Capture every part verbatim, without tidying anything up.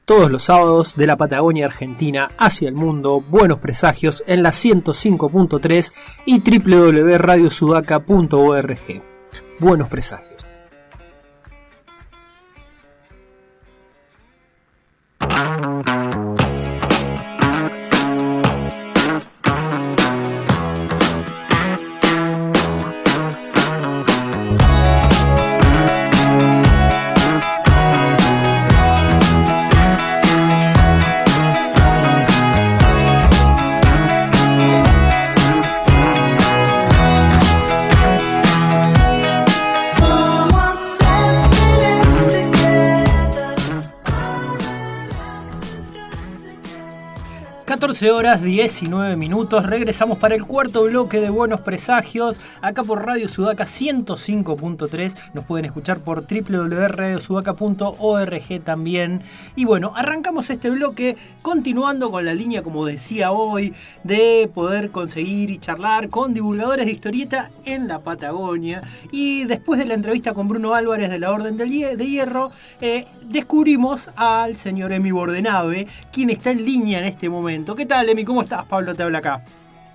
Todos los sábados de la Patagonia Argentina hacia el mundo, Buenos Presagios en la ciento cinco punto tres y doble u doble u doble u punto radio sudaca punto org. Buenos Presagios. catorce horas diecinueve minutos, regresamos para el cuarto bloque de Buenos Presagios, acá por Radio Sudaca ciento cinco punto tres, nos pueden escuchar por doble u doble u doble u punto radio sudaca punto org también. Y bueno, arrancamos este bloque continuando con la línea, como decía hoy, de poder conseguir y charlar con divulgadores de historieta en la Patagonia. Y después de la entrevista con Bruno Álvarez de la Orden de Hierro, eh, descubrimos al señor Emi Bordenave, quien está en línea en este momento. ¿Qué tal, Emi? ¿Cómo estás? Pablo te habla acá.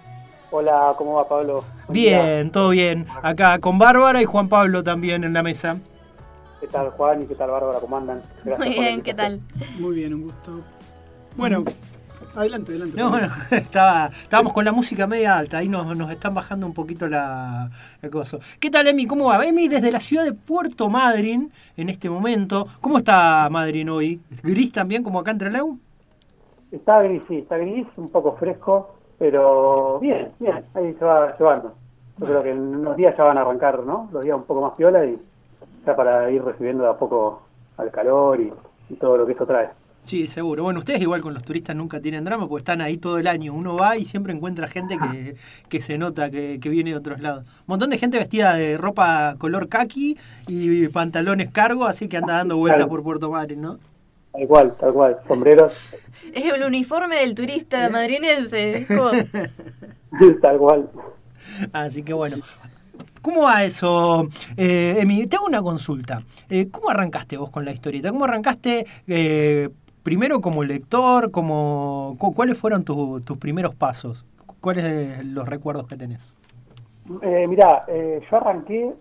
Hola, ¿cómo va, Pablo? Bien, día. Todo bien. Acá con Bárbara y Juan Pablo también en la mesa. ¿Qué tal, Juan? ¿Y qué tal, Bárbara? ¿Cómo andan? Gracias. Muy bien, ¿qué tal? Muy bien, un gusto. Bueno, adelante, adelante. No, bueno, estaba, estábamos con la música media alta, ahí nos, nos están bajando un poquito la, el coso. ¿Qué tal, Emi? ¿Cómo va? Emi desde la ciudad de Puerto Madryn en este momento. ¿Cómo está Madryn hoy? ¿Gris también como acá en Trelew? Está gris, sí, está gris, un poco fresco, pero bien, bien, ahí se va llevando. Yo creo que en unos días ya van a arrancar, ¿no? Los días un poco más piola y ya para ir recibiendo de a poco al calor y, y todo lo que eso trae. Sí, seguro. Bueno, ustedes igual con los turistas nunca tienen drama porque están ahí todo el año. Uno va y siempre encuentra gente que, que se nota que, que viene de otros lados. Un montón de gente vestida de ropa color caqui y pantalones cargo, así que anda dando vueltas por Puerto Madryn, ¿no? Tal cual, tal cual. Sombreros. Es el uniforme del turista madrinense. Tal cual. Así que bueno. ¿Cómo va eso, eh, Emi? Te hago una consulta. Eh, ¿Cómo arrancaste vos con la historieta? ¿Cómo arrancaste eh, primero como lector? Como, ¿Cuáles fueron tu, tus primeros pasos? ¿Cuáles son los recuerdos que tenés? Eh, mirá, eh, yo arranqué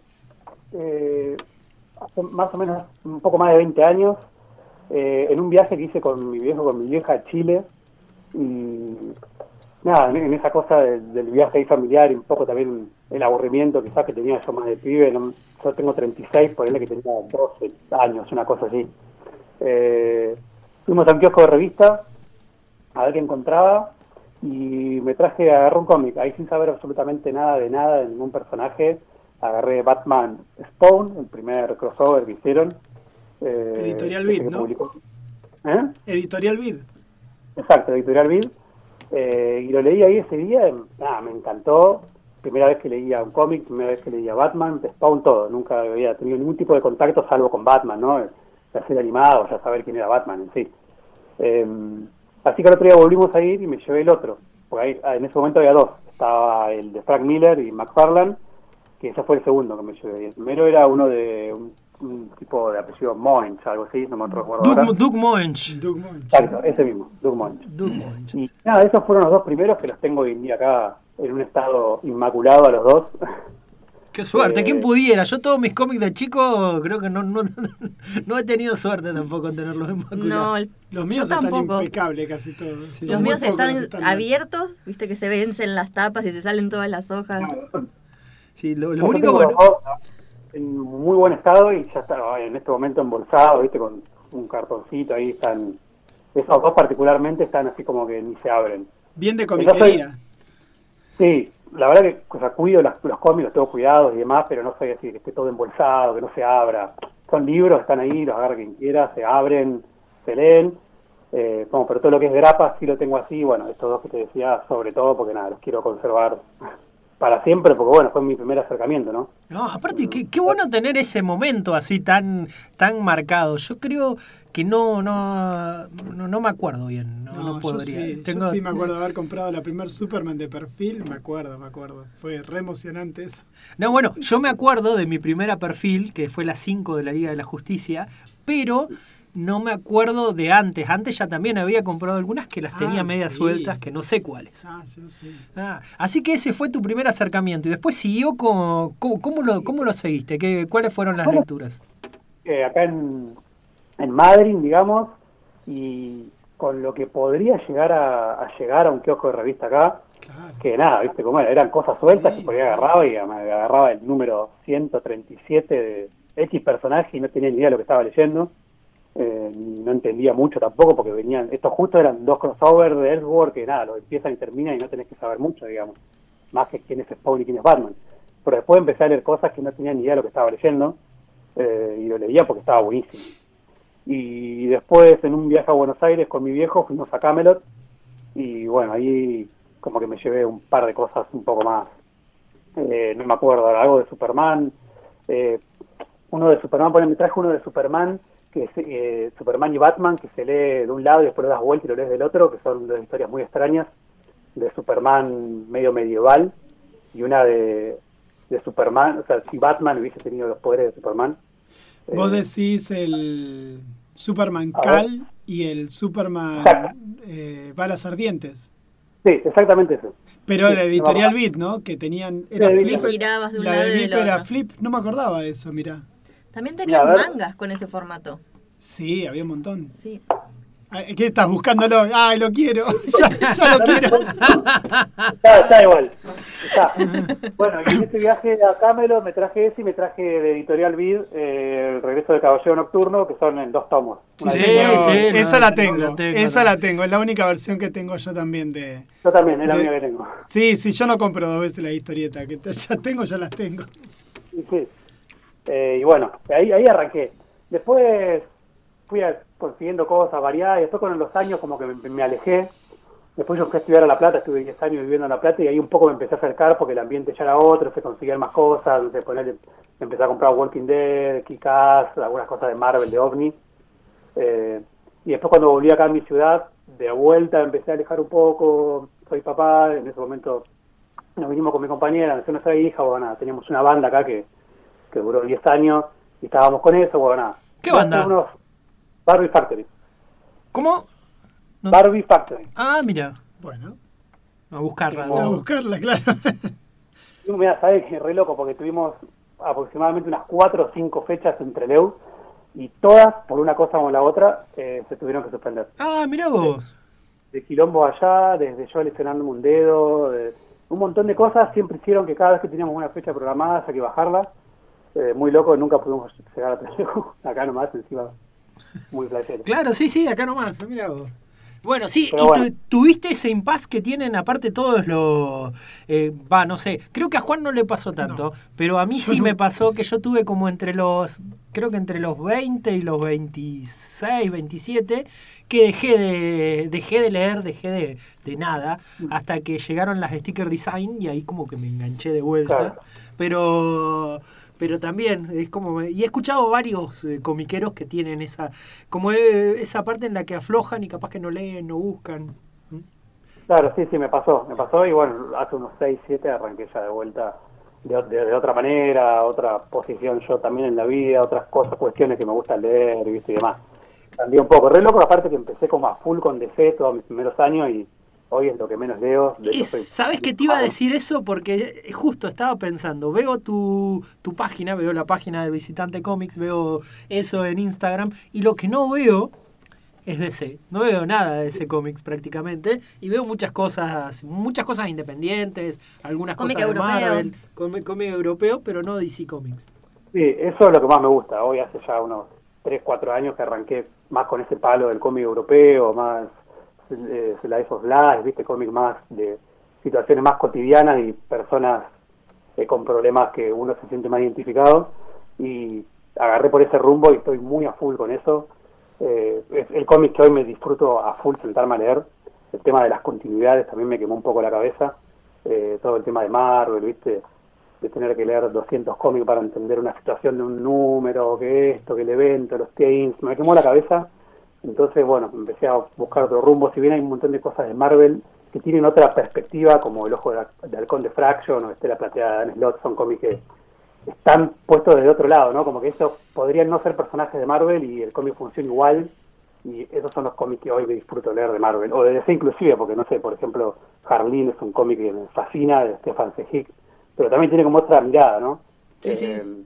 eh, hace más o menos un poco más de veinte años. Eh, en un viaje que hice con mi viejo, con mi vieja a Chile, y nada, en, en esa cosa de, del viaje ahí familiar y un poco también el aburrimiento quizás que tenía yo más de pibe, no, yo tengo treinta y seis, por él que tenía doce años, una cosa así. Eh, fuimos a un kiosco de revista a ver qué encontraba y me traje, agarré un cómic, ahí sin saber absolutamente nada de nada, de ningún personaje, agarré Batman Spawn, el primer crossover que hicieron. Eh, Editorial Vid, ¿no? ¿Eh? Editorial Vid. Exacto, Editorial Vid. Eh, y lo leí ahí ese día, y, nada, me encantó. Primera vez que leía un cómic, primera vez que leía Batman, Spawn, todo. Nunca había tenido ningún tipo de contacto salvo con Batman, ¿no? La serie animada, o ya saber quién era Batman en sí. Eh, así que el otro día volvimos a ir y me llevé el otro. Porque ahí, en ese momento había dos. Estaba el de Frank Miller y McFarlane, que ese fue el segundo que me llevé. El primero era uno de un, un tipo de apellido Moench, algo así, no me recuerdo Doug, ahora. Doug Moench. Doug Moench. Exacto, ese mismo, Doug Moench. Doug Moench. Y nada, esos fueron los dos primeros que los tengo hoy en día acá en un estado inmaculado a los dos. Qué suerte, eh, ¿quién pudiera? Yo todos mis cómics de chico creo que no no, no he tenido suerte tampoco en tenerlos inmaculados. No, el, los míos yo están tampoco. impecables casi todos. Sí. Los míos están, están abiertos, viste que se vencen las tapas y se salen todas las hojas. Sí, lo, lo Yo único tengo bueno. los dos en muy buen estado y ya está en este momento embolsado, viste, con un cartoncito ahí están. Esos dos particularmente están así como que ni se abren. Bien de comiquería. Sí, la verdad que o sea, cuido los, los cómics, los tengo cuidados y demás, pero no soy así, que esté todo embolsado, que no se abra. Son libros, están ahí, los agarra quien quiera, se abren, se leen. Eh, como, pero todo lo que es grapa sí lo tengo así, bueno, estos dos que te decía, sobre todo porque nada, los quiero conservar para siempre, porque bueno, fue mi primer acercamiento, ¿no? No, aparte, qué, qué bueno tener ese momento así tan tan marcado. Yo creo que no no no, no me acuerdo bien, no, no, no podría. Yo sí, Tengo... yo sí me acuerdo de haber comprado la primer Superman de perfil, me acuerdo, me acuerdo. Fue re emocionante eso. No, bueno, yo me acuerdo de mi primera perfil, que fue la cinco de la Liga de la Justicia, pero no me acuerdo de antes. Antes ya también había comprado algunas que las tenía Ah, medias sí. sueltas, que no sé cuáles. Ah, yo sí. Ah, así que ese fue tu primer acercamiento. Y después siguió con... ¿Cómo, cómo, lo, cómo lo seguiste? ¿Qué, ¿Cuáles fueron las Bueno, lecturas? Eh, acá en, en Madrid, digamos, y con lo que podría llegar a, a llegar a un kiosco de revista acá, Claro. que nada, viste cómo era, eran cosas sueltas, Sí, y por ahí sí. agarraba y me agarraba el número ciento treinta y siete de X personaje y no tenía ni idea de lo que estaba leyendo. Eh, no entendía mucho tampoco porque venían, estos justo eran dos crossovers de Elseworld que nada, lo empiezan y terminan y no tenés que saber mucho, digamos, más que quién es Spawn y quién es Batman. Pero después empecé a leer cosas que no tenía ni idea de lo que estaba leyendo, eh, y lo leía porque estaba buenísimo. Y después en un viaje a Buenos Aires con mi viejo fuimos a Camelot y bueno, ahí como que me llevé un par de cosas un poco más, eh, no me acuerdo, algo de Superman, eh, uno de Superman, me traje uno de Superman, que es eh, Superman y Batman, que se lee de un lado y después lo das vuelta y lo lees del otro, que son dos historias muy extrañas, de Superman medio medieval, y una de, de Superman, o sea, si Batman hubiese tenido los poderes de Superman. Vos eh, decís el Superman A ver. Cal y el Superman Exacto. eh, Balas Ardientes. Sí, exactamente eso. Pero Sí, la no me editorial acuerdo. Beat, ¿no? Que tenían... Era Sí, Flip. Que girabas de un La lado de y Beat del era otro. Flip. No me acordaba de eso, mirá. También Mira, tenían a ver. mangas con ese formato. Sí, había un montón. Sí. Ay, ¿qué estás buscándolo? ¡Ay, lo quiero! ya, ya lo quiero. Está, está igual. Está. Bueno, y en este viaje a Camelot me traje ese y me traje de Editorial Vid eh, El regreso del Caballero Nocturno, que son en dos tomos. Sí, Una de- señor. sí, no, esa la no, tengo. la tengo, esa no. la tengo. Es la única versión que tengo yo también de... Yo también, es la de- única que tengo. Sí, sí, yo no compro dos veces la historieta. Que te- ya tengo, ya las tengo. Sí, sí. Eh, y bueno, ahí, ahí arranqué. Después fui a- consiguiendo cosas variadas y después con los años como que me, me alejé. Después yo fui a estudiar a La Plata, estuve diez años viviendo en La Plata y ahí un poco me empecé a acercar porque el ambiente ya era otro, se conseguían más cosas, no sé, ponerle, me empecé a comprar Walking Dead, Kick-Ass, algunas cosas de Marvel, de OVNI. Eh, y después cuando volví acá a mi ciudad, de vuelta empecé a alejar un poco, soy papá, en ese momento nos vinimos con mi compañera, nació nuestra hija, bueno, nada, teníamos una banda acá que, que duró diez años y estábamos con eso, bueno, nada. ¿Qué banda? Unos Barbie Factory. ¿Cómo? No- Barbie Factory. Ah, mira. Bueno, A buscarla. Como- a buscarla, claro. Y mira, sabes que re loco porque tuvimos aproximadamente unas cuatro o cinco fechas entre Leu y todas, por una cosa o la otra, eh, se tuvieron que suspender. Ah, mira vos. De quilombo allá, desde yo lesionándome un dedo, de- un montón de cosas siempre hicieron que cada vez que teníamos una fecha programada haya que bajarla. Eh, muy loco, nunca pudimos llegar a tener acá nomás, encima, muy placero. Claro, sí, sí, acá nomás. Mira vos. Bueno, sí, Pero y bueno. tu- tuviste ese impasse que tienen aparte todos los... eh, Va, no sé, creo que a Juan no le pasó tanto, pero a mí sí me pasó que yo tuve como entre los... Creo que entre los veinte y los veintiséis, veintisiete, que dejé de dejé de leer, dejé de, de nada, hasta que llegaron las sticker design y ahí como que me enganché de vuelta. Claro. Pero... Pero también es como me- y he escuchado varios eh, comiqueros que tienen esa como eh, esa parte en la que aflojan y capaz que no leen, no buscan. ¿Mm? Claro, sí, sí, me pasó, me pasó y bueno, hace unos seis, siete arranqué ya de vuelta de, de, de otra manera, otra posición yo también en la vida, otras cosas, cuestiones que me gusta leer, ¿viste? Y demás. Cambié un poco, re loco, aparte que empecé como a full con D C todos mis primeros años y hoy es lo que menos leo. De Y hecho, soy- ¿sabes que te iba a decir eso? Porque eh, justo estaba pensando, veo tu, tu página, veo la página del Visitante Comics, veo eso en Instagram, y lo que no veo es D C. No veo nada de D C Comics prácticamente, y veo muchas cosas, muchas cosas independientes, algunas Cómic cosas de europeo. Marvel, cómic, cómic europeo, pero no D C Comics. Sí, eso es lo que más me gusta. Hoy hace ya unos tres, cuatro años que arranqué más con ese palo del cómic europeo, más eh, Slice of Life, ¿viste? Cómic más de situaciones más cotidianas y personas eh, con problemas que uno se siente más identificado. Y agarré por ese rumbo y estoy muy a full con eso. Eh, es el cómic que hoy me disfruto a full sentarme a leer. El tema de las continuidades también me quemó un poco la cabeza. Eh, todo el tema de Marvel, ¿viste? De tener que leer doscientos cómics para entender una situación de un número, que esto, que el evento, los teams, me quemó la cabeza. Entonces, bueno, empecé a buscar otro rumbo. Si bien hay un montón de cosas de Marvel que tienen otra perspectiva, como El Ojo de, de Halcón de Fraction o Estela Plateada de Dan Slott, son cómics que están puestos desde otro lado, ¿no? Como que estos podrían no ser personajes de Marvel y el cómic funciona igual, y esos son los cómics que hoy me disfruto leer de Marvel, o de D C inclusive, porque no sé, por ejemplo, Harleen es un cómic que me fascina, de Stefan Sejic, pero también tiene como otra mirada, ¿no? Sí, eh, sí.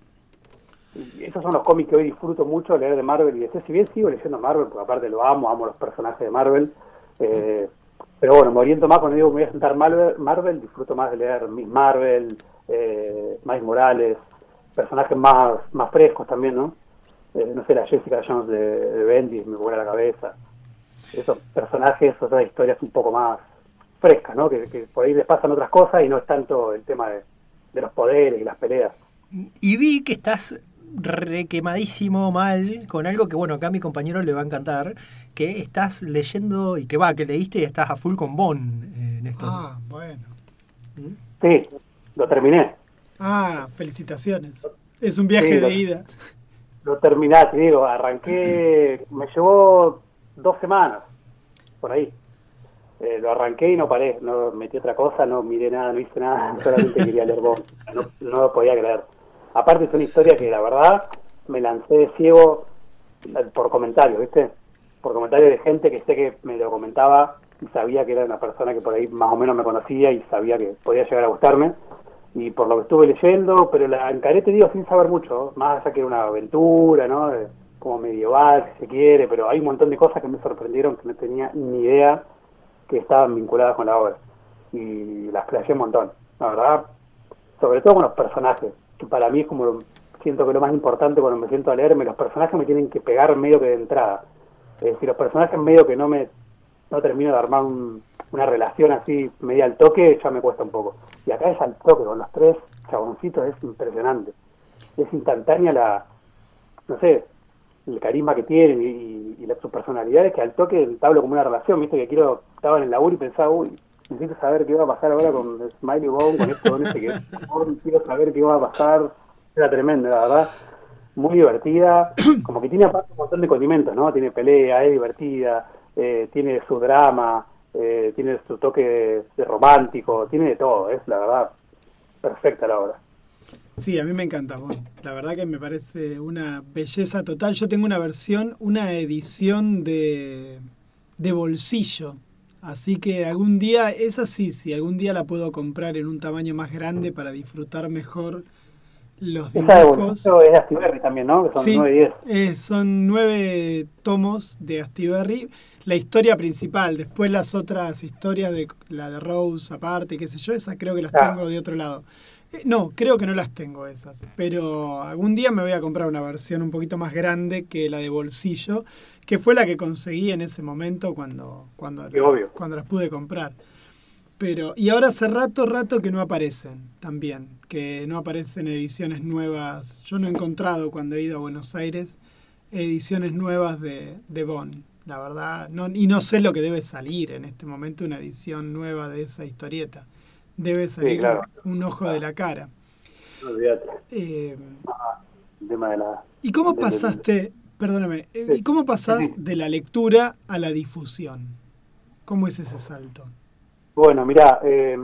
Y esos son los cómics que hoy disfruto mucho leer de Marvel y D C, si bien sigo leyendo Marvel, porque aparte lo amo, amo los personajes de Marvel, eh, pero bueno, me oriento más cuando digo que me voy a sentar Marvel, Marvel disfruto más de leer Miss Marvel, eh, Miles Morales, personajes más más frescos también, ¿no? Eh, no sé, la Jessica Jones de, de Bendis me vuela la cabeza. Esos personajes, otras historias un poco más frescas, ¿no? Que, que por ahí les pasan otras cosas y no es tanto el tema de, de los poderes y las peleas. Y vi que estás requemadísimo mal con algo que, bueno, acá a mi compañero le va a encantar, que estás leyendo y que va, que leíste y estás a full con Bond eh, en esto. Ah, bueno. ¿Mm? Sí, lo terminé. Ah, felicitaciones. Es un viaje Sí, lo, de ida. Lo terminé, te digo, arranqué, me llevó dos semanas, por ahí. Eh, lo arranqué y no paré, no metí otra cosa, no miré nada, no hice nada, solamente quería leer Bond, no, no lo podía creer. Aparte es una historia que la verdad me lancé de ciego por comentarios, ¿viste? Por comentarios de gente que sé que me lo comentaba y sabía que era una persona que por ahí más o menos me conocía y sabía que podía llegar a gustarme. Y por lo que estuve leyendo, pero la encaré, te digo, sin saber mucho, más allá que era una aventura, ¿no? De, como medieval, si se quiere, pero hay un montón de cosas que me sorprendieron que no tenía ni idea que estaban vinculadas con la obra. Y las playé un montón, la verdad, sobre todo con los personajes, que para mí es como, lo, siento que lo más importante cuando me siento a leerme, los personajes me tienen que pegar medio que de entrada. Es decir, los personajes medio que no me no termino de armar un, una relación así media al toque, ya me cuesta un poco. Y acá es al toque, con los tres chaboncitos, es impresionante. Es instantánea la, no sé, el carisma que tienen y, y, y la, sus personalidades, que al toque entablo como una relación, viste que quiero, estaba en el laburo y pensaba, uy, necesito saber qué va a pasar ahora con Smiley Bone, con esto, con este, que quiero saber qué va a pasar. Era tremendo, la verdad, muy divertida, como que tiene aparte un montón de condimentos, ¿no? Tiene pelea, es divertida, eh, tiene su drama, eh, tiene su toque de, de romántico, tiene de todo, es la verdad perfecta la obra. Sí, a mí me encanta Bond. La verdad que me parece una belleza total. Yo tengo una versión, una edición de, de bolsillo. Así que algún día, esa sí, sí, algún día la puedo comprar en un tamaño más grande para disfrutar mejor los dibujos. Esa de bolsillo es de Astiberri también, ¿no? Que son sí, nueve y diez. Eh, son nueve tomos de Astiberri. La historia principal, después las otras historias, de la de Rose aparte, qué sé yo, esas creo que las ah. tengo de otro lado. Eh, no, creo que no las tengo esas, pero algún día me voy a comprar una versión un poquito más grande que la de bolsillo, que fue la que conseguí en ese momento cuando, cuando, la, cuando las pude comprar. Pero, y ahora hace rato, rato que no aparecen también, que no aparecen ediciones nuevas. Yo no he encontrado cuando he ido a Buenos Aires ediciones nuevas de, de Bond. La verdad, no, y no sé lo que debe salir en este momento una edición nueva de esa historieta. Debe salir sí, claro. un ojo de la cara. No olvídate. Eh, ah, el tema de la, ¿Y cómo de, pasaste, de, perdóname, sí. ¿y cómo pasás sí. de la lectura a la difusión? ¿Cómo es ese salto? Bueno, mirá, eh,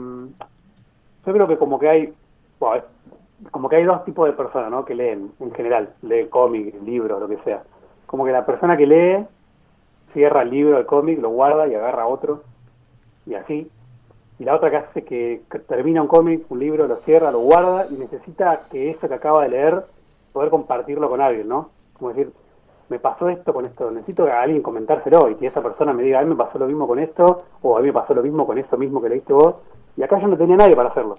yo creo que como que hay, bueno, como que hay dos tipos de personas, ¿no? Que leen, en general, leen cómics, libros, lo que sea. Como que la persona que lee cierra el libro, el cómic, lo guarda y agarra otro, y así. Y la otra que hace que, que termina un cómic, un libro, lo cierra, lo guarda, y necesita que eso que acaba de leer, poder compartirlo con alguien, ¿no? Como decir, me pasó esto con esto, necesito que alguien comentárselo, y que esa persona me diga, a mí me pasó lo mismo con esto, o a mí me pasó lo mismo con eso mismo que leíste vos, y acá yo no tenía nadie para hacerlo.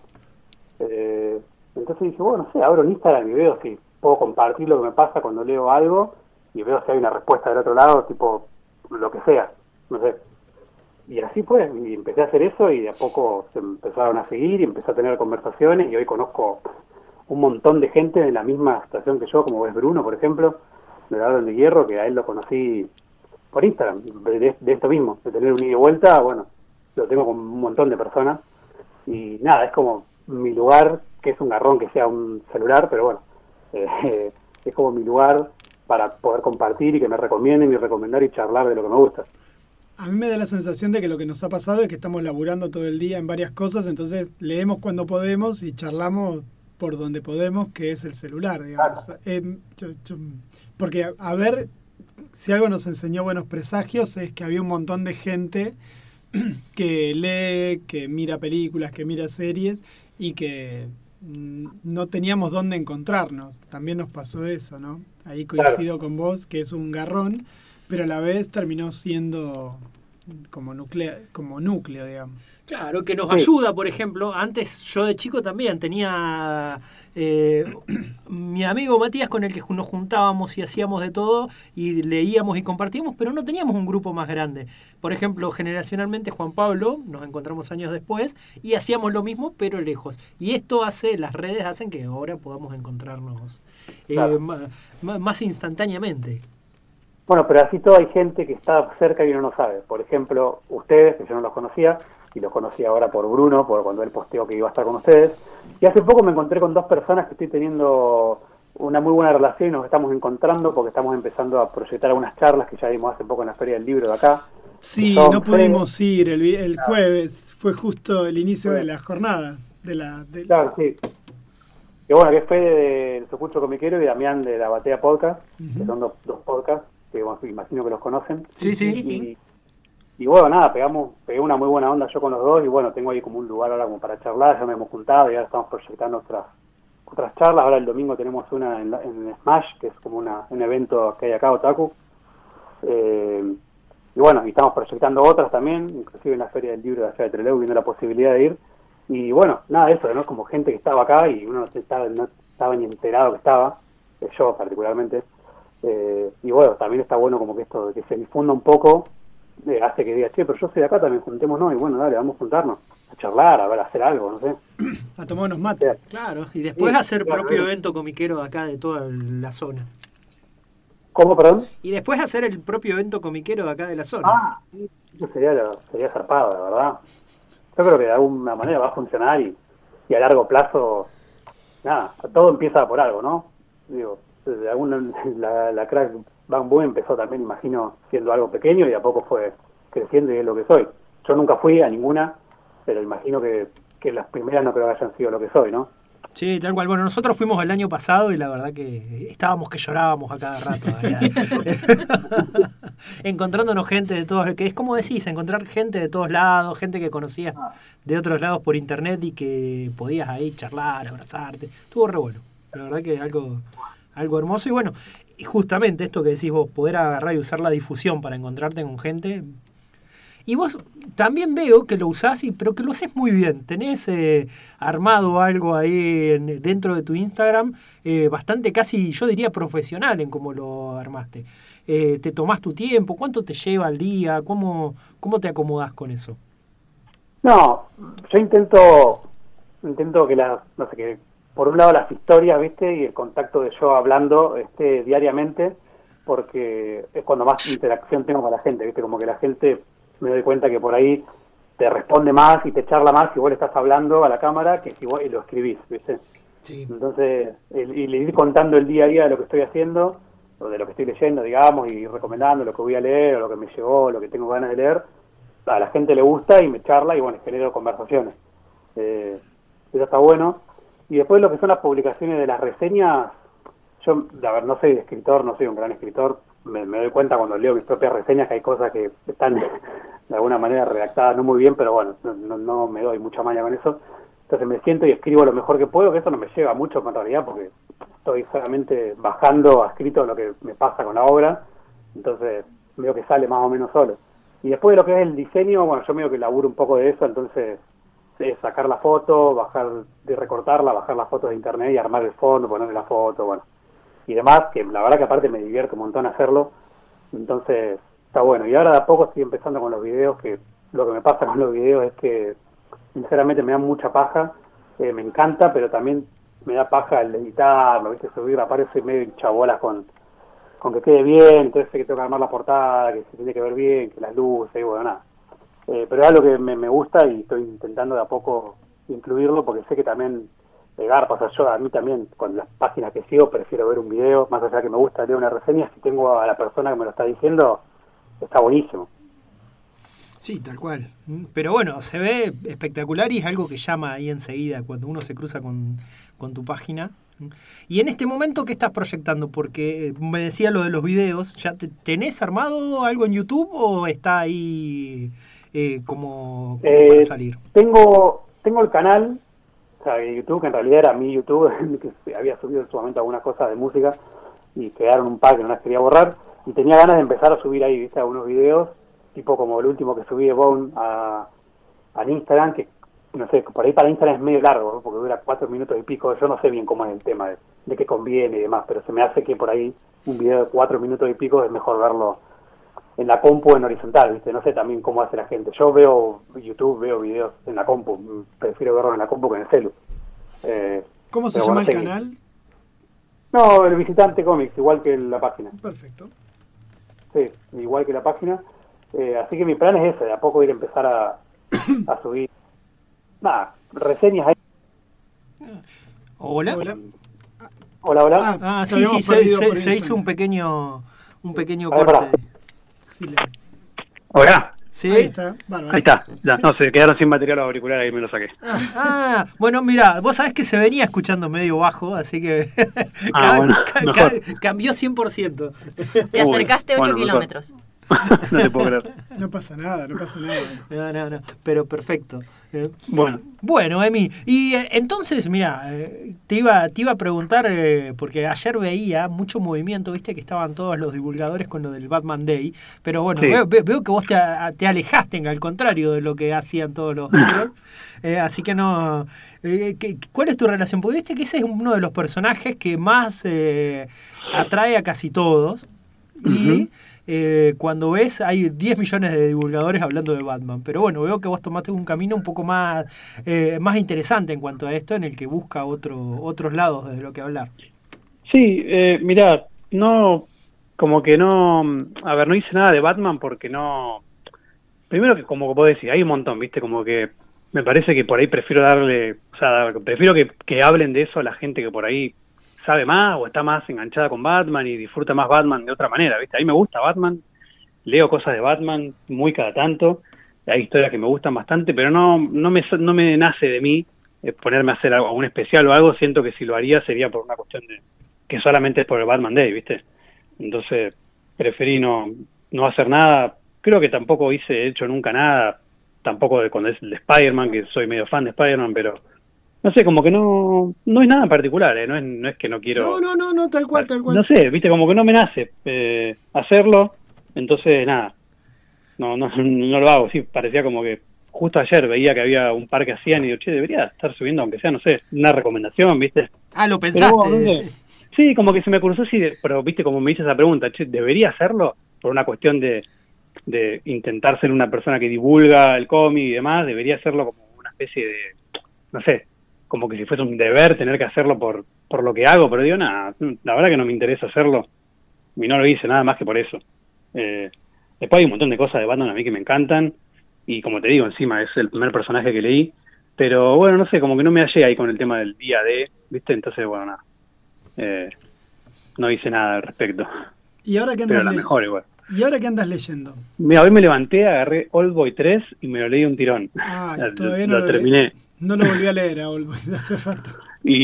Eh, entonces dije, bueno, no sé, abro un Instagram y veo si puedo compartir lo que me pasa cuando leo algo, y veo si hay una respuesta del otro lado, tipo, lo que sea, no sé. Y así fue, y empecé a hacer eso y de a poco se empezaron a seguir y empecé a tener conversaciones y hoy conozco un montón de gente en la misma situación que yo, como es Bruno, por ejemplo, de Árbol de Hierro, que a él lo conocí por Instagram, de, de esto mismo, de tener un ida y vuelta, bueno, lo tengo con un montón de personas y nada, es como mi lugar, que es un garrón que sea un celular, pero bueno, eh, es como mi lugar para poder compartir y que me recomienden y recomendar y charlar de lo que me gusta. A mí me da la sensación de que lo que nos ha pasado es que estamos laburando todo el día en varias cosas, entonces leemos cuando podemos y charlamos por donde podemos, que es el celular, digamos. Claro. Eh, yo, yo, porque, a, a ver, si algo nos enseñó Buenos Presagios es que había un montón de gente que lee, que mira películas, que mira series y que no teníamos dónde encontrarnos. También nos pasó eso, ¿no? Ahí coincido claro. con vos, que es un garrón, pero a la vez terminó siendo como núcleo, como núcleo, digamos. Claro, que nos sí. ayuda, por ejemplo. Antes yo de chico también tenía eh, mi amigo Matías con el que nos juntábamos y hacíamos de todo y leíamos y compartíamos, pero no teníamos un grupo más grande. Por ejemplo, generacionalmente Juan Pablo, nos encontramos años después y hacíamos lo mismo, pero lejos. Y esto hace, las redes hacen que ahora podamos encontrarnos eh, claro. más, más instantáneamente. Bueno, pero así todo hay gente que está cerca y uno no sabe. Por ejemplo, ustedes, que yo no los conocía, y los conocí ahora por Bruno, por cuando él posteó que iba a estar con ustedes. Y hace poco me encontré con dos personas que estoy teniendo una muy buena relación y nos estamos encontrando porque estamos empezando a proyectar algunas charlas que ya dimos hace poco en la Feria del Libro de acá. Sí, no pudimos Fede. ir el, el jueves, fue justo el inicio sí. de la jornada. de la de... Claro, sí. Y bueno, que es Fede del Socucho Comiquero y Damián de la Batea Podcast, uh-huh. que son dos, dos podcasts que bueno, imagino que los conocen. Sí, sí. Y, sí. y bueno, nada, pegamos pegué una muy buena onda yo con los dos y bueno, tengo ahí como un lugar ahora como para charlar, ya me hemos juntado y ahora estamos proyectando otras otras charlas. Ahora el domingo tenemos una en, la, en Smash, que es como una un evento que hay acá, Otaku. Eh, y bueno, y estamos proyectando otras también, inclusive en la Feria del Libro de allá de Trelew, viendo la posibilidad de ir. Y bueno, nada, eso, ¿no? Como gente que estaba acá y uno no estaba, no estaba ni enterado que estaba, yo particularmente. Eh, y bueno, también está bueno como que esto de que se difunda un poco, eh, hace que diga, che, pero yo soy de acá, también juntémonos, y bueno, dale, vamos a juntarnos, a charlar, a ver, a hacer algo, no sé. A tomar unos mates. Claro, y después sí, hacer claro, propio claro. evento comiquero de acá, de toda la zona. ¿Cómo, perdón? Y después hacer el propio evento comiquero de acá de la zona. Ah, sí, eso sería, sería zarpado, la verdad. Yo creo que de alguna manera va a funcionar y, y a largo plazo, nada, todo empieza por algo, ¿no? Digo, de alguna, la, la Crack Bamboo empezó también, imagino, siendo algo pequeño y a poco fue creciendo y es lo que soy. Yo nunca fui a ninguna, pero imagino que, que las primeras no creo que hayan sido lo que soy, ¿no? Sí, tal cual. Bueno, nosotros fuimos el año pasado y la verdad que estábamos que llorábamos a cada rato. Encontrándonos gente de todos, que es como decís, encontrar gente de todos lados, gente que conocías de otros lados por internet y que podías ahí charlar, abrazarte. Estuvo re bueno. La verdad que algo, algo hermoso. Y bueno, y justamente esto que decís vos, poder agarrar y usar la difusión para encontrarte con gente. Y vos también veo que lo usás, y, pero que lo haces muy bien. Tenés eh, armado algo ahí en, dentro de tu Instagram, eh, bastante casi, yo diría, profesional en cómo lo armaste. Eh, ¿Te tomás tu tiempo? ¿Cuánto te lleva al día? ¿Cómo, cómo te acomodás con eso? No, yo intento, intento que las, no sé, que por un lado las historias, ¿viste? Y el contacto de yo hablando este, diariamente, porque es cuando más interacción tengo con la gente, ¿viste? Como que la gente... me doy cuenta que por ahí te responde más y te charla más si vos le estás hablando a la cámara que si vos lo escribís, ¿viste? Sí. Entonces, el, y le ir contando el día a día de lo que estoy haciendo, o de lo que estoy leyendo, digamos, y recomendando lo que voy a leer, o lo que me llegó, lo que tengo ganas de leer, a la gente le gusta y me charla y, bueno, genero conversaciones. Eh, eso está bueno. Y después lo que son las publicaciones de las reseñas, yo, a ver, no soy escritor, no soy un gran escritor, Me, me doy cuenta cuando leo mis propias reseñas que hay cosas que están de alguna manera redactadas no muy bien, pero bueno, no, no, no me doy mucha maña con eso. Entonces me siento y escribo lo mejor que puedo, que eso no me lleva mucho en realidad, porque estoy solamente bajando a escrito lo que me pasa con la obra, entonces veo que sale más o menos solo. Y después de lo que es el diseño, bueno, yo veo que laburo un poco de eso, entonces es sacar la foto, bajar, de recortarla, bajar las fotos de internet y armar el fondo, ponerle la foto, bueno. Y demás, que la verdad que aparte me divierte un montón hacerlo, entonces está bueno. Y ahora de a poco estoy empezando con los videos, que lo que me pasa con los videos es que sinceramente me da mucha paja, eh, me encanta, pero también me da paja el editarlo, ¿viste? Subir, aparece medio hinchabolas con, con que quede bien, entonces sé que tengo que armar la portada, que se tiene que ver bien, que las luces, y bueno, nada. Eh, pero es algo que me, me gusta y estoy intentando de a poco incluirlo, porque sé que también pegar, o sea, yo a mí también, con las páginas que sigo, prefiero ver un video, más allá que me gusta leer una reseña, si tengo a la persona que me lo está diciendo, está buenísimo. Sí, tal cual. Pero bueno, se ve espectacular y es algo que llama ahí enseguida cuando uno se cruza con, con tu página. Y en este momento, ¿qué estás proyectando? Porque me decía lo de los videos. ¿Ya te, tenés armado algo en YouTube o está ahí eh, como, como eh, para salir? Tengo, tengo el canal, o sea, de YouTube, que en realidad era mi YouTube, que había subido en su momento algunas cosas de música y quedaron un par que no las quería borrar. Y tenía ganas de empezar a subir ahí, viste, algunos videos, tipo como el último que subí de Bone a, al Instagram, que no sé, por ahí para Instagram es medio largo, ¿no? Porque dura cuatro minutos y pico. Yo no sé bien cómo es el tema de, de qué conviene y demás, pero se me hace que por ahí un video de cuatro minutos y pico es mejor verlo en la compu en horizontal, ¿viste? No sé también cómo hace la gente. Yo veo YouTube, veo videos en la compu, prefiero verlos en la compu que en el celu. Eh, ¿Cómo se llama bueno, el canal? No, el Visitante Comics, igual que la página. Perfecto. Sí, igual que la página. Eh, así que mi plan es ese, de a poco ir a empezar a, a subir nada, reseñas ahí. Hola. Hola, hola. hola. Ah, ah sí, sí, se, se, se hizo un pequeño un pequeño ver, corte. Sí, hola. Sí. Ahí está, bárbaro. Ahí está. Ya, sí. No, se quedaron sin material auricular, ahí me lo saqué. Ah, bueno, mira, vos sabés que se venía escuchando medio bajo, así que ah, bueno, ca ca cambió cien por ciento. Te acercaste ocho kilómetros. No te puedo creer. No pasa nada, no pasa nada. No, no, no, pero perfecto. Eh, bueno. Bueno, Emi, y eh, entonces, mira, eh, te iba te iba a preguntar, eh, porque ayer veía mucho movimiento, viste que estaban todos los divulgadores con lo del Batman Day, pero bueno, sí. veo, veo que vos te, te alejaste, al contrario de lo que hacían todos los otros, eh, así que no... Eh, ¿Cuál es tu relación? Porque viste que ese es uno de los personajes que más eh, atrae a casi todos, y... Uh-huh. Eh, cuando ves hay diez millones de divulgadores hablando de Batman, pero bueno, veo que vos tomaste un camino un poco más eh, más interesante en cuanto a esto, en el que busca otro otros lados de lo que hablar. Sí, eh, mirá, no, como que no, a ver, no hice nada de Batman porque no, primero que como vos decís, hay un montón, viste, como que me parece que por ahí prefiero darle, o sea, prefiero que, que hablen de eso a la gente que por ahí sabe más o está más enganchada con Batman y disfruta más Batman de otra manera, ¿viste? A mí me gusta Batman, leo cosas de Batman muy cada tanto, hay historias que me gustan bastante, pero no no me no me nace de mí eh, ponerme a hacer algo, un especial o algo. Siento que si lo haría sería por una cuestión de que solamente es por el Batman Day, ¿viste? Entonces preferí no no hacer nada. Creo que tampoco hice hecho nunca nada, tampoco de cuando es el de Spider-Man, que soy medio fan de Spider-Man, pero no sé, como que no no es nada en particular, ¿eh? no es no es que no quiero... No, no, no, no, tal cual, tal cual. No sé, viste, como que no me nace eh, hacerlo, entonces nada, no, no no lo hago, sí, parecía como que justo ayer veía que había un par que hacían y digo, che, debería estar subiendo, aunque sea, no sé, una recomendación, viste. Ah, lo pensaste. Pero, no sé, sí, como que se me cruzó, sí, pero viste, como me hice esa pregunta, che, ¿debería hacerlo? Por una cuestión de, de intentar ser una persona que divulga el cómic y demás, debería hacerlo como una especie de, no sé, como que si fuese un deber tener que hacerlo por por lo que hago, pero digo, nada, la verdad que no me interesa hacerlo, y no lo hice nada más que por eso. Eh, después hay un montón de cosas de Batman a mí que me encantan, y como te digo, encima es el primer personaje que leí, pero bueno, no sé, como que no me hallé ahí con el tema del día de, ¿viste? Entonces, bueno, nada, eh, no hice nada al respecto. ¿Y ahora qué andas pero la mejor igual. ¿Y ahora qué andas leyendo? Mira, hoy me levanté, agarré Oldboy tres y me lo leí un tirón. Ah, lo, todavía no lo, lo terminé. Leí. No lo volví a leer a Oldboy de hace rato.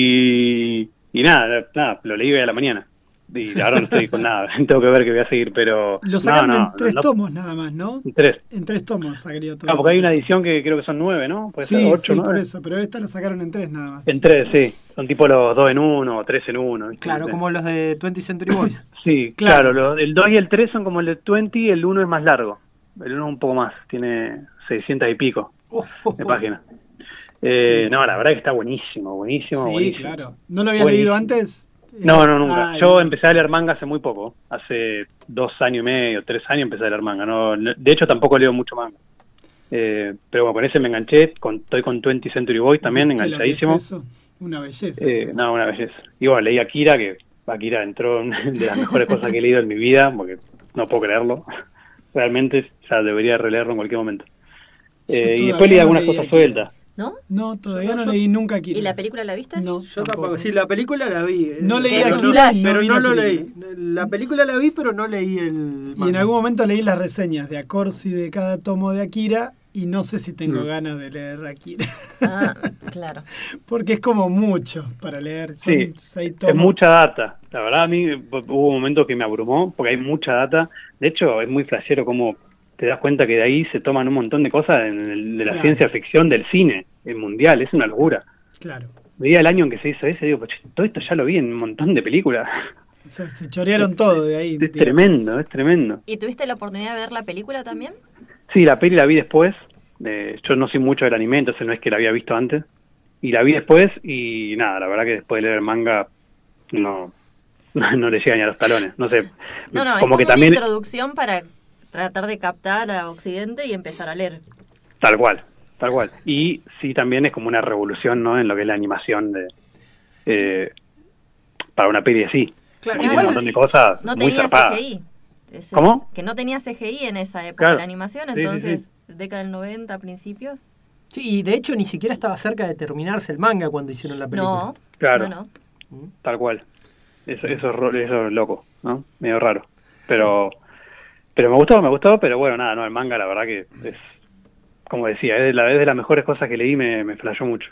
Y, y nada, nada, lo leí hoy a la mañana. Y ahora no estoy con nada, tengo que ver que voy a seguir, pero... Lo sacaron no, no, en tres no, tomos nada más, ¿no? En tres. En tres tomos sacaría todo. Ah, porque hay una edición que creo que son nueve, ¿no? Puede sí, ser ocho, sí, nueve. por eso, pero esta la sacaron en tres nada más. En tres, sí. Son tipo los dos en uno o tres en uno. ¿viste? Claro, como los de twentieth Century Boys. Sí, claro, claro lo, el dos y el tres son como el de veinte, el uno es más largo. El uno es un poco más, tiene seiscientos y pico oh, oh, de páginas. Eh, sí, no, sí. La verdad que está buenísimo, buenísimo, sí, buenísimo. Claro. ¿No lo habías leído antes? No, no, nunca. Ay, Yo Dios. empecé a leer manga hace muy poco. Hace dos años y medio, tres años empecé a leer manga. No, de hecho, tampoco leo mucho manga. Eh, pero bueno, con ese me enganché. Con, estoy con twentieth Century Boys también, enganchadísimo. Es eso? Una belleza. Eh, es no, una belleza. Y bueno, leí Akira, que Akira entró en de las mejores cosas que he leído en mi vida, porque no puedo creerlo. Realmente ya debería releerlo en cualquier momento. Eh, y después leí algunas cosas sueltas. ¿No? No, todavía Yo- no yo- leí nunca Akira. ¿Y la película la viste? No, Yo tampoco. Sí, la película la vi. eh, No leí Es un Akira, flash. pero vi no la lo película. leí. La película la vi, pero no leí el Y en manga. algún momento leí las reseñas de Acorsi de cada tomo de Akira y no sé si tengo Mm. ganas de leer Akira. Ah, claro. Porque es como mucho para leer. Son Sí, seis Es tomos. mucha data. La verdad, a mí hubo un momento que me abrumó porque hay mucha data. De hecho, es muy flashero como te das cuenta que de ahí se toman un montón de cosas en el- de la Claro. ciencia ficción del cine, el mundial. Es una locura. Claro. Veía el año en que se hizo ese y digo, "Pues, todo esto ya lo vi en un montón de películas". O sea, se chorearon todo de ahí. Es digamos. tremendo, es tremendo. ¿Y tuviste la oportunidad de ver la película también? Sí, la peli la vi después. Eh, yo no soy mucho del anime, entonces no es que la había visto antes. Y la vi después y nada, la verdad que después de leer el manga no, no le llega ni a los talones. No sé, No, no, es como como que una también... introducción para tratar de captar a Occidente y empezar a leer. Tal cual, tal cual. Y sí, también es como una revolución, ¿no? En lo que es la animación de eh, para una peli así. Claro, Como igual- un montón de cosas No muy tenía zarpadas. C G I. Ese ¿Cómo? es, que no tenía C G I en esa época Claro. la animación, Sí, sí, entonces, década del noventa, principios. Sí, y de hecho ni siquiera estaba cerca de terminarse el manga cuando hicieron la película. No, Claro. no, no. Tal cual. Eso, eso, es ro- eso es loco, ¿no? Medio raro. Pero pero me gustó, me gustó, pero bueno, nada, no, el manga la verdad que es, como decía, es de, la, es de las mejores cosas que leí, me, me flashó mucho.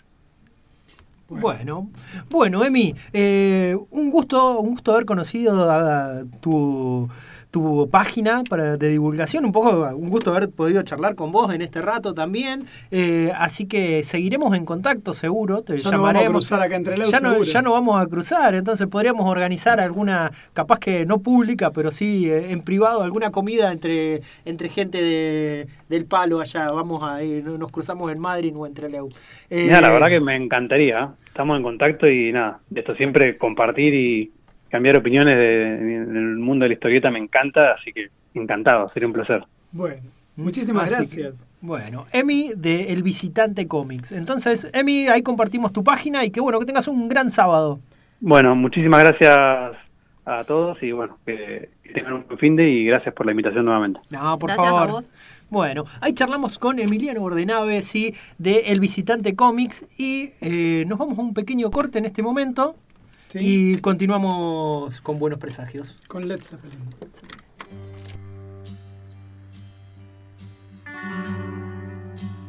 Bueno, bueno, Emi, eh, un gusto, un gusto haber conocido a, a tu, tu página para, de divulgación, un poco un gusto haber podido charlar con vos en este rato también, eh, así que seguiremos en contacto seguro, te Ya no llamaremos. vamos a cruzar acá entre Leu, ya no, seguro. ya no vamos a cruzar, entonces podríamos organizar alguna, capaz que no pública, pero sí eh, en privado, alguna comida entre, entre gente de, del palo allá, vamos a ir, nos cruzamos en Madrid o entre Leu. Eh, Mira, la verdad que me encantaría, ¿eh? Estamos en contacto y nada, de esto siempre compartir y cambiar opiniones de, en el mundo de la historieta me encanta, así que encantado, sería un placer. Bueno, muchísimas Así que, gracias. bueno, Emi de El Visitante Comics. Entonces, Emi, ahí compartimos tu página y que bueno, que tengas un gran sábado. Bueno, muchísimas gracias a todos y bueno, que, que tengan un buen fin de y gracias por la invitación nuevamente. No, por Gracias favor. a vos. Bueno, ahí charlamos con Emiliano Bordenave, sí, de El Visitante Comics y eh, nos vamos a un pequeño corte en este momento Sí, y continuamos con buenos presagios. con Led Zeppelin.